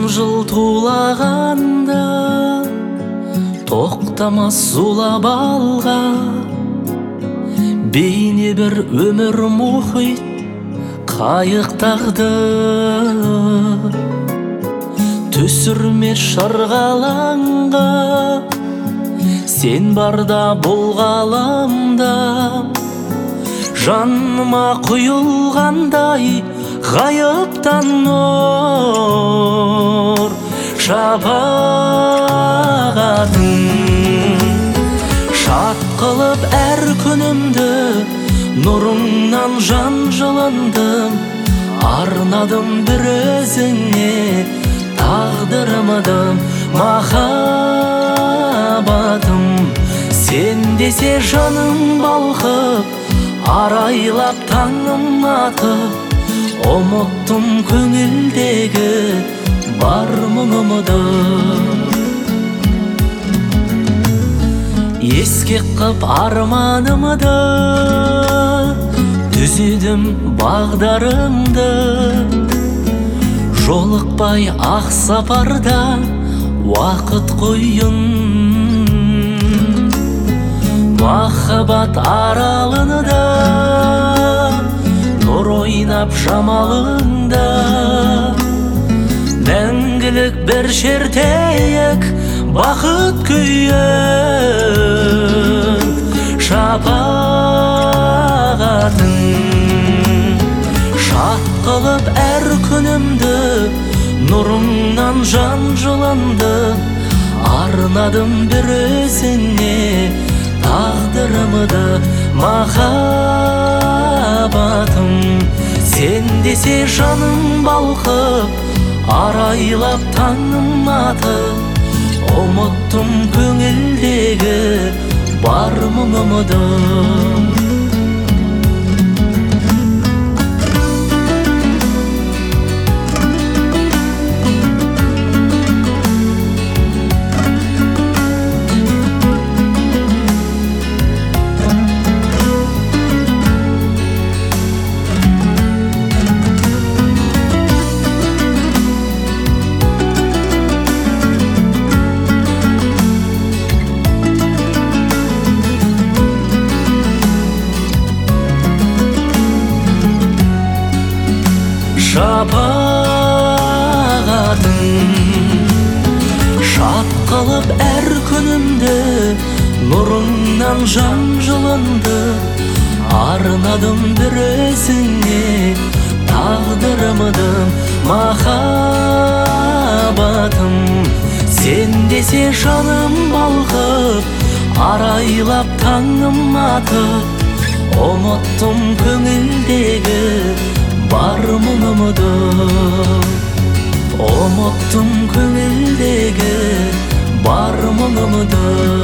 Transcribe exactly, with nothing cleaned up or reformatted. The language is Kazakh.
жыл тулағанда тоқтамас зулап алға, бейне бір өмір мұхит қайық тағдыр. Түсірме шырғалаңға, сен барда бұл ғаламда, жаныма құйылғандай ғайыптан нұр шапағатың. Шат қылып әр күнімді нұрыңнан жан жылындым, арнадым бір өзіңе тағдырымды махаббатым. Сен десе жаным балқып, арайлап таңым атып, ұмыттым көңілдегі бар мұңымды. Ескек қып арманымды, түзедім бағдарымды. Жолықпай ақ сапарда уақыт қойын, махаббат аралында нұр ойнап жамалыңда. Мәңгілік бір шертейік бақыт күйін шапағатың. Шат қылып әр күнімді нұрыңнан жан жылынды, арнадым бір өзіңе тағдырымды махаббатым. Сен десе жаным балқып, арайлап таңым атып, ұмыттым көңілдегі бар мұңымды. Шапағатың шат қылып әр күнімді нұрыңнан жан жылынды, арнадым бір өзіңе тағдырымды махаббатым. Сен десе жаным балқып, арайлап таңым атып, ұмыттым көңілдегі бар мұңымды. Ұмыттым көңілдегі бар мұңымды.